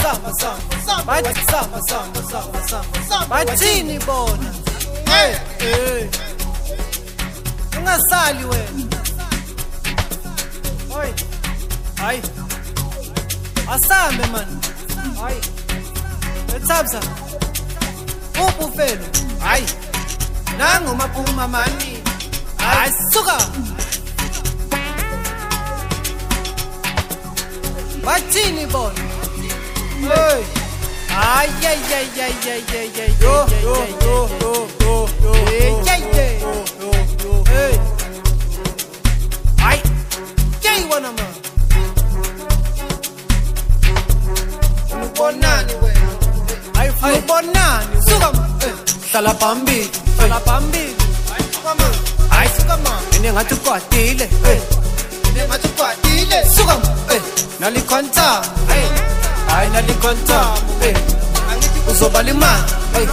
samba samba bathi samba samba samba samba bathini bona ungasali wena hoy hayi asambe man hayi etsabza upufelo hayi nangu maphuma mani hayi suka bathini bona hey ay ay ay ay ay ay ay yo hey ay jay wana ma bonani wena ay bonani suka hlala phambili ay suka ma ene ngathi ukwatile ngathi ukwatile suka nalikhonta ay nalikhonta uzobala imali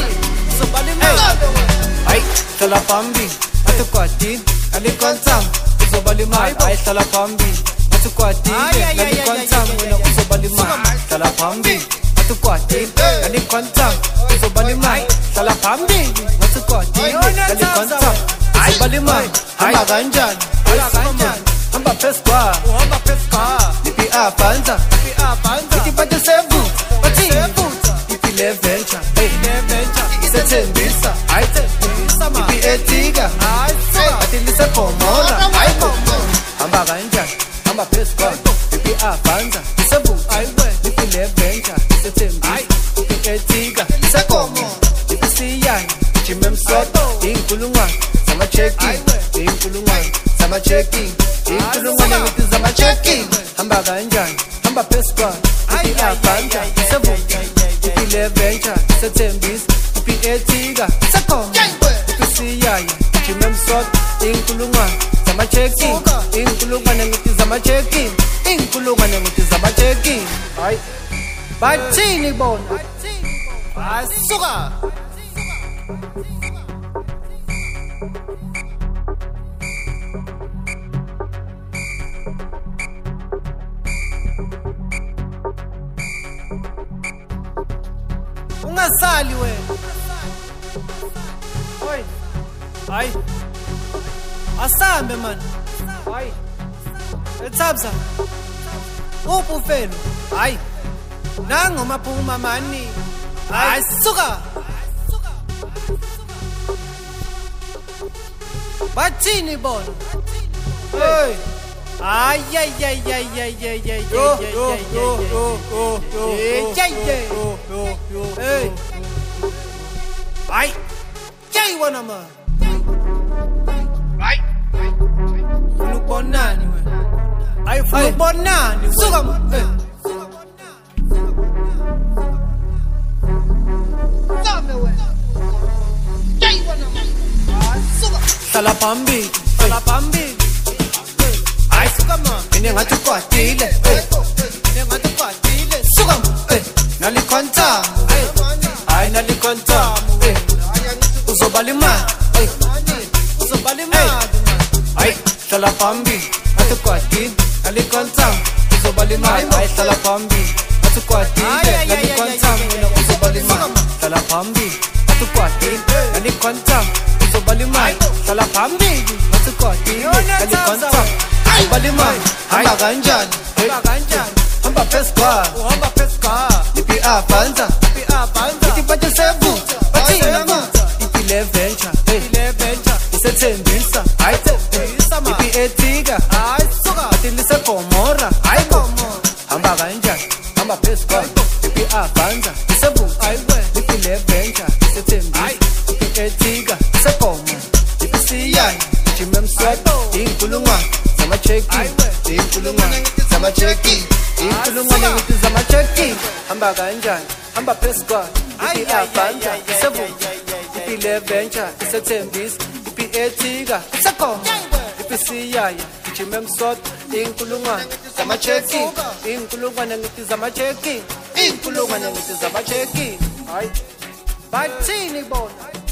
ay hlala phambili ngathi ukwatile nalikhonta uzobala imali ay hlala phambili ngathi ukwatile nalikhonta wena uzobala imali hlala phambili ngathi ukwatile nalikhonta uzobala imali hlala phambili ngathi ukwatile nalikhonta uzobala imali hamba kanjani hamba pesca uhamba pesca ipi avanza ipi pate sevu pati ipi leventure isethembisa ayithembisa ipi etika athi lisepomona hamba kanjani hamba pesca ipi avanza sevu ipi leventure isethembisa ipi etika isekomo ipi siyani chimemsoto inkulungwane sama checking inkulungwane sama checking inkulungwane ngithi zama checking hamba kanjani hamba pesca ipi avanza sevu ipi leventure isethembisa ipi etika isekomo ipi siyani chimemsoto inkulungwane sama checking inkulungwane ngithi zama checking inkulungwane ngithi zama checking hayi bathini bona asuka ungasali wena hoy hayi asambe man hayi etsabza upufelo hayi nangu maphuma mani hayi suka bathini bona hey ay ay ay ay ay ay ay hey ay jay wana ma ay bonani we ay bonani suka dame we jay wana ma suka hlala phambili ay suka ma ene ngathi ukwatile suka nalikhonta ay nalikhonta uzobala imali ay hlala phambili ngathi ukwatile nalikhonta uzobala imali ay hlala phambili ngathi ukwatile nalikhonta wena uzobala imali hlala phambili ngathi ukwatile nalikhonta uzobala imali hlala phambili ngathi ukwatile nalikhonta uzobala imali hamba kanjani hamba pesca uhamba pesca ipi avanza ipi pate sevu pati ipi leventure isethembisa ayithembisa ipi etika athi lisepomora hamba kanjani hamba pesca ipi avanza sevu ipi leventure isethembisa ipi etika isekomo ipi siyani chimemswato inkulungwane sama checking inkulungwane sama checking inkulungwane ngithi zama checking hamba kanjani hamba pesca ipi avanza sevu ipi leventure isethembisa ipi etika isekomo ipi siyaya chimemswato inkulungwane sama checking inkulungwane ngithi zama checking inkulungwane ngithi zama checking hayi bathini bona